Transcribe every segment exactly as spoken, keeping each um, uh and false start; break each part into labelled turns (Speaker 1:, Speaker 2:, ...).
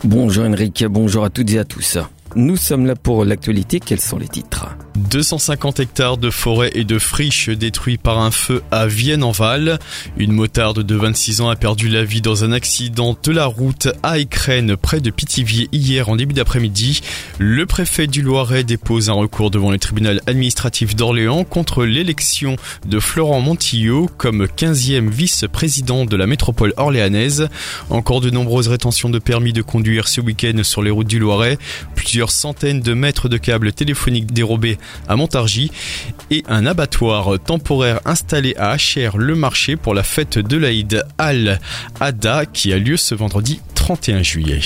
Speaker 1: Bonjour Henrik, bonjour à toutes et à tous. Nous sommes là pour l'actualité, quels sont les titres ?
Speaker 2: deux cent cinquante hectares de forêt et de friches détruits par un feu à Vienne-en-Val. Une motarde de vingt-six ans a perdu la vie dans un accident de la route à Écrennes, près de Pithiviers, hier en début d'après-midi. Le préfet du Loiret dépose un recours devant le tribunal administratif d'Orléans contre l'élection de Florent Montillot comme quinzième vice-président de la métropole orléanaise. Encore de nombreuses rétentions de permis de conduire ce week-end sur les routes du Loiret. Plusieurs centaines de mètres de câbles téléphoniques dérobés à Montargis et un abattoir temporaire installé à Achères-le-Marché pour la fête de l'Aïd al-Adha qui a lieu ce vendredi trente et un juillet.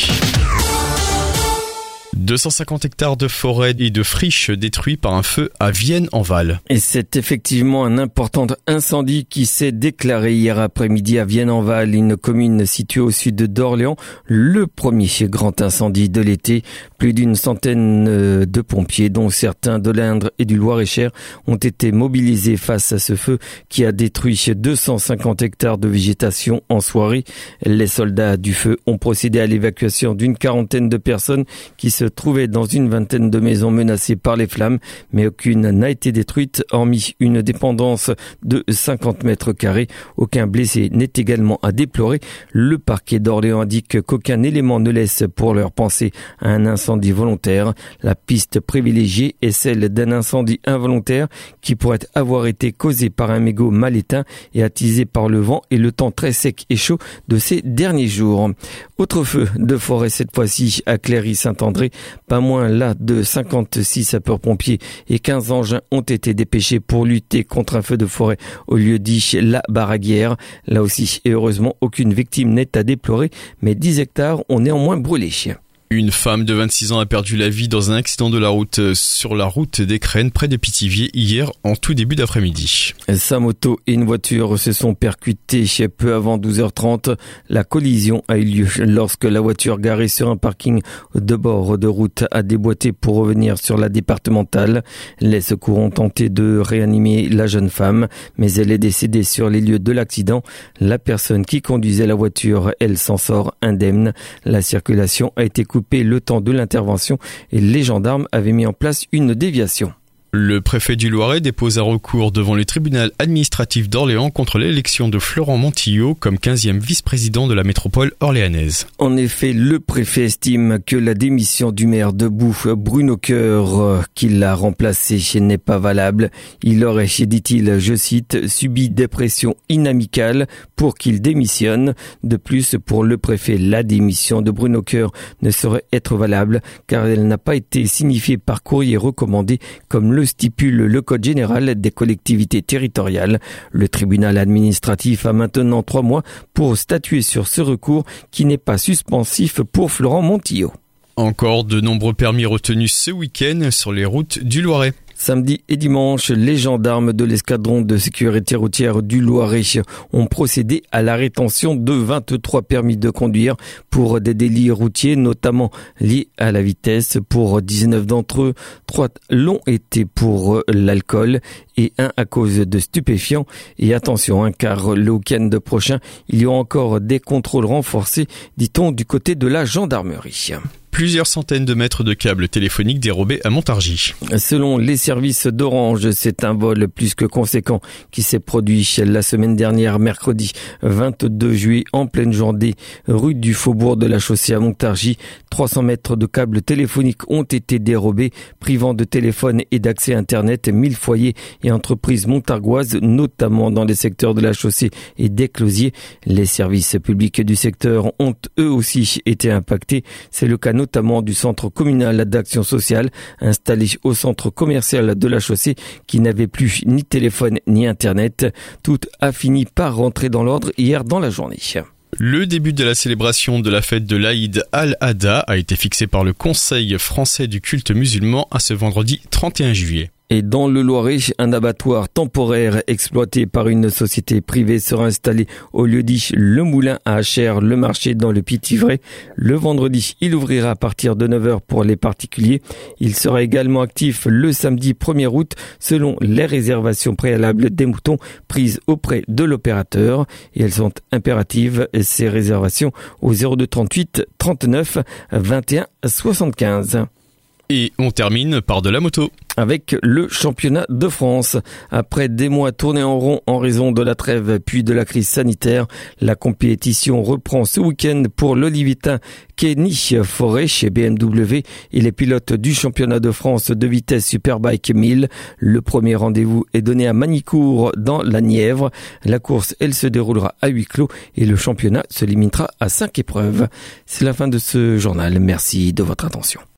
Speaker 2: deux cent cinquante hectares de forêt et de friches détruits par un feu à Vienne-en-Val.
Speaker 1: Et c'est effectivement un important incendie qui s'est déclaré hier après-midi à Vienne-en-Val, une commune située au sud d'Orléans. Le premier grand incendie de l'été. Plus d'une centaine de pompiers, dont certains de l'Indre et du Loir-et-Cher, ont été mobilisés face à ce feu qui a détruit deux cent cinquante hectares de végétation en soirée. Les soldats du feu ont procédé à l'évacuation d'une quarantaine de personnes qui se trouvaient dans une vingtaine de maisons menacées par les flammes, mais aucune n'a été détruite, hormis une dépendance de cinquante mètres carrés. Aucun blessé n'est également à déplorer. Le parquet d'Orléans indique qu'aucun élément ne laisse pour leur penser à un incendie volontaire. La piste privilégiée est celle d'un incendie involontaire qui pourrait avoir été causé par un mégot mal éteint et attisé par le vent et le temps très sec et chaud de ces derniers jours. Autre feu de forêt cette fois-ci à Cléry-Saint-André. Pas moins là de cinquante-six sapeurs-pompiers et quinze engins ont été dépêchés pour lutter contre un feu de forêt au lieu dit La Baraguière. Là aussi, et heureusement, aucune victime n'est à déplorer, mais dix hectares ont néanmoins brûlé.
Speaker 2: Une femme de vingt-six ans a perdu la vie dans un accident de la route sur la route d'Écrennes près de Pithiviers hier en tout début d'après-midi.
Speaker 1: Sa moto et une voiture se sont percutées peu avant douze heures trente. La collision a eu lieu lorsque la voiture garée sur un parking de bord de route a déboîté pour revenir sur la départementale. Les secours ont tenté de réanimer la jeune femme, mais elle est décédée sur les lieux de l'accident. La personne qui conduisait la voiture, elle s'en sort indemne. La circulation a été coupée le temps de l'intervention et les gendarmes avaient mis en place une déviation.
Speaker 2: Le préfet du Loiret dépose un recours devant le tribunal administratif d'Orléans contre l'élection de Florent Montillot comme quinzième vice-président de la métropole orléanaise.
Speaker 1: En effet, le préfet estime que la démission du maire de Boux, Bruno Coeur, qui l'a remplacé, n'est pas valable. Il aurait, dit-il, je cite, subi des pressions inamicales pour qu'il démissionne. De plus, pour le préfet, la démission de Bruno Coeur ne saurait être valable car elle n'a pas été signifiée par courrier recommandé comme le le stipule le Code général des collectivités territoriales. Le tribunal administratif a maintenant trois mois pour statuer sur ce recours qui n'est pas suspensif pour Florent Montillot.
Speaker 2: Encore de nombreux permis retenus ce week-end sur les routes du Loiret.
Speaker 1: Samedi et dimanche, les gendarmes de l'escadron de sécurité routière du Loiret ont procédé à la rétention de vingt-trois permis de conduire pour des délits routiers, notamment liés à la vitesse. Pour dix-neuf d'entre eux, trois l'ont été pour l'alcool et un à cause de stupéfiants. Et attention, hein, car le week-end prochain, il y aura encore des contrôles renforcés, dit-on, du côté de la gendarmerie.
Speaker 2: Plusieurs centaines de mètres de câbles téléphoniques dérobés à Montargis.
Speaker 1: Selon les services d'Orange, c'est un vol plus que conséquent qui s'est produit la semaine dernière, mercredi vingt-deux juillet, en pleine journée, rue du Faubourg de la Chaussée à Montargis. trois cents mètres de câbles téléphoniques ont été dérobés, privant de téléphone et d'accès Internet mille foyers et entreprises montargoises, notamment dans les secteurs de la Chaussée et des Closiers. Les services publics du secteur ont eux aussi été impactés. C'est le cas notamment du centre communal d'action sociale installé au centre commercial de la Chaussée qui n'avait plus ni téléphone ni Internet. Tout a fini par rentrer dans l'ordre hier dans la journée.
Speaker 2: Le début de la célébration de la fête de l'Aïd al-Adha a été fixé par le Conseil français du culte musulman à ce vendredi trente et un juillet.
Speaker 1: Et dans le Loiret, un abattoir temporaire exploité par une société privée sera installé au lieu-dit Le Moulin à Achères, le marché dans le Pithiviers. Le vendredi, il ouvrira à partir de neuf heures pour les particuliers. Il sera également actif le samedi premier août selon les réservations préalables des moutons prises auprès de l'opérateur. Et elles sont impératives, ces réservations au zéro deux trente-huit trente-neuf vingt et un soixante-quinze.
Speaker 2: Et on termine par de la moto.
Speaker 1: Avec le championnat de France. Après des mois tournés en rond en raison de la trêve puis de la crise sanitaire, la compétition reprend ce week-end pour l'Olivetain Kenny Forêt chez B M W et les pilotes du championnat de France de vitesse Superbike mille. Le premier rendez-vous est donné à Magnicourt dans la Nièvre. La course, elle se déroulera à huis clos et le championnat se limitera à cinq épreuves. C'est la fin de ce journal. Merci de votre attention.